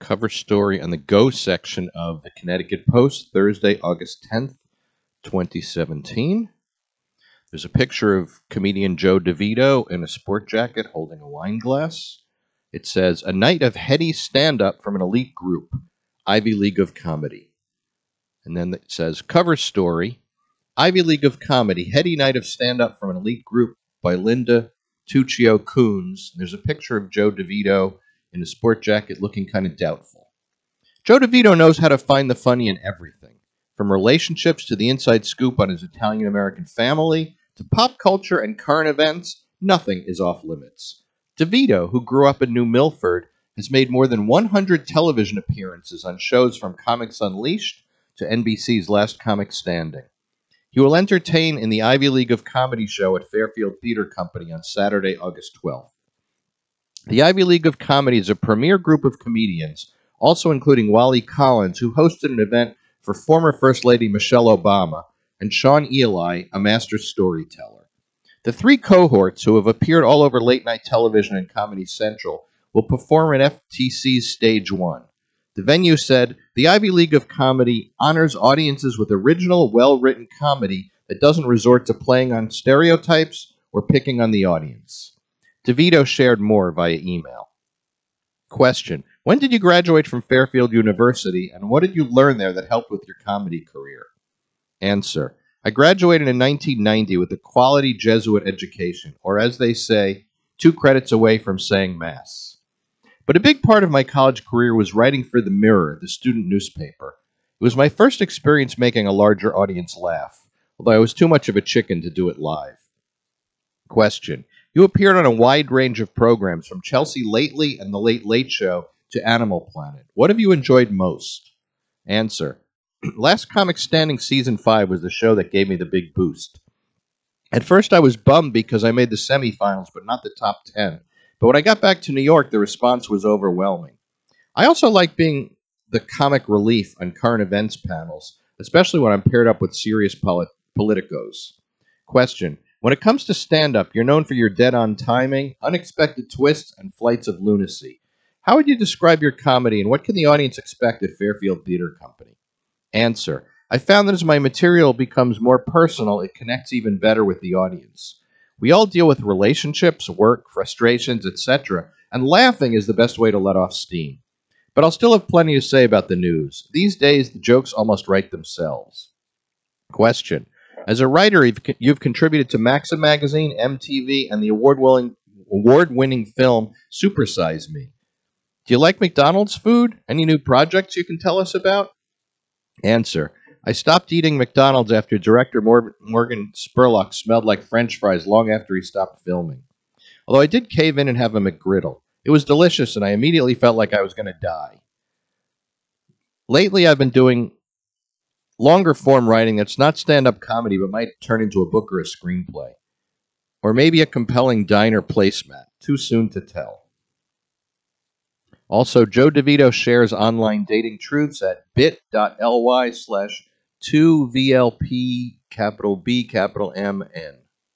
cover story on the Go section of the Connecticut Post, Thursday, August 10th, 2017. There's a picture of comedian Joe DeVito in a sport jacket holding a wine glass. It says, "A night of heady stand-up from an elite group, Ivy League of Comedy." And then it says, cover story, Ivy League of Comedy, heady night of stand-up from an elite group by Linda Tuccio Coons. There's a picture of Joe DeVito in a sport jacket looking kind of doubtful. Joe DeVito knows how to find the funny in everything, from relationships to the inside scoop on his Italian-American family, to pop culture and current events. Nothing is off limits. DeVito, who grew up in New Milford, has made more than 100 television appearances on shows from Comics Unleashed to NBC's Last Comic Standing. He will entertain in the Ivy League of Comedy show at Fairfield Theater Company on Saturday, August 12th. The Ivy League of Comedy is a premier group of comedians, also including Wally Collins, who hosted an event for former First Lady Michelle Obama, and Sean Eli, a master storyteller. The three cohorts, who have appeared all over late-night television and Comedy Central, will perform at FTC's Stage 1. The venue said, "The Ivy League of Comedy honors audiences with original, well-written comedy that doesn't resort to playing on stereotypes or picking on the audience." DeVito shared more via email. Question: when did you graduate from Fairfield University, and what did you learn there that helped with your comedy career? Answer: I graduated in 1990 with a quality Jesuit education, or as they say, 2 credits away from saying Mass. But a big part of my college career was writing for The Mirror, the student newspaper. It was my first experience making a larger audience laugh, although I was too much of a chicken to do it live. Question: you appeared on a wide range of programs, from Chelsea Lately and The Late Late Show to Animal Planet. What have you enjoyed most? Answer: Last Comic Standing Season 5 was the show that gave me the big boost. At first I was bummed because I made the semifinals, but not the top 10. But when I got back to New York, the response was overwhelming. I also like being the comic relief on current events panels, especially when I'm paired up with serious politicos. Question: when it comes to stand-up, you're known for your dead-on timing, unexpected twists, and flights of lunacy. How would you describe your comedy, and what can the audience expect at Fairfield Theater Company? Answer: I found that as my material becomes more personal, it connects even better with the audience. We all deal with relationships, work, frustrations, etc., and laughing is the best way to let off steam. But I'll still have plenty to say about the news. These days, the jokes almost write themselves. Question: as a writer, you've contributed to Maxim Magazine, MTV, and the award-winning film Super Size Me. Do you like McDonald's food? Any new projects you can tell us about? Answer: I stopped eating McDonald's after director Morgan Spurlock smelled like French fries long after he stopped filming. Although I did cave in and have a McGriddle. It was delicious, and I immediately felt like I was going to die. Lately, I've been doing longer-form writing that's not stand-up comedy, but might turn into a book or a screenplay. Or maybe a compelling diner placemat. Too soon to tell. Also, Joe DeVito shares online dating truths at bit.ly/2VLP, capital B, capital MN.